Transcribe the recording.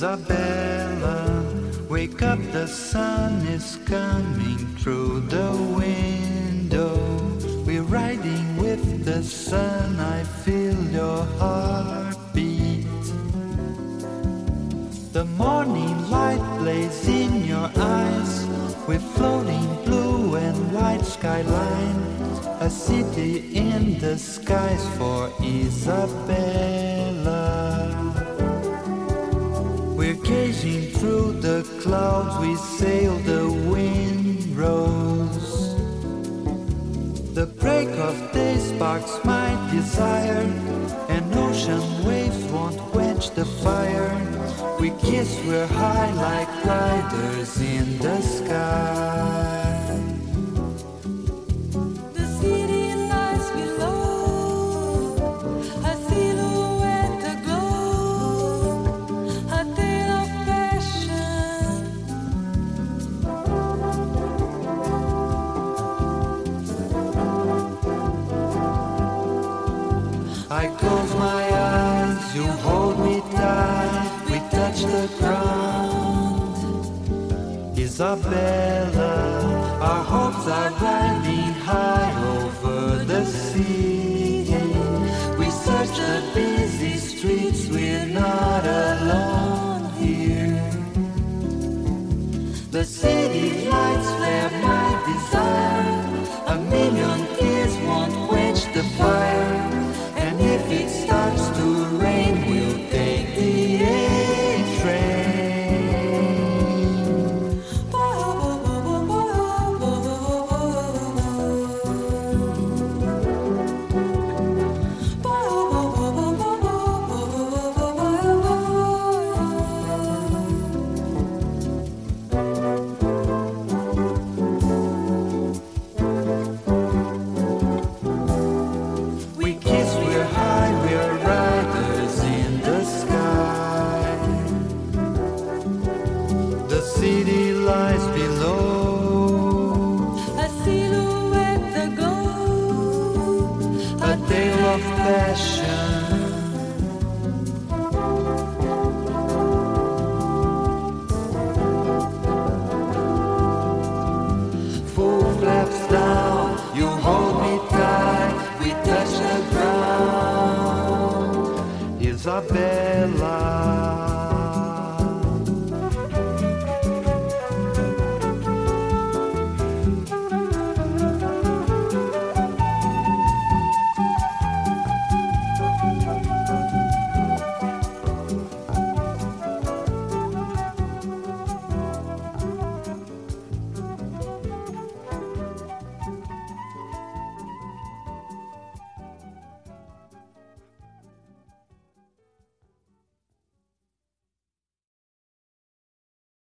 Isabella, wake up, the sun is coming through the window. We're riding with the sun, I feel your heartbeat. The morning light plays in your eyes, with floating blue and white skyline. A city in the skies for Isabella. We're gazing through the clouds, we sail the windrows. The break of day sparks my desire, and ocean waves won't quench the fire. We kiss, we're high like gliders in the sky. I close my eyes, you hold me tight, we touch the ground. Isabella, our hopes are riding high over the sea. We search the busy streets, we're not alone here. The city lights flare my desire, a million tears won't quench the fire. If it starts to rain, we'll take the A train. We kiss, we're high, we're riders in the sky. The city lies below, a silhouette aglow, a tale of passion. Full flaps down, you hold me tight, we touch the ground. Isabella.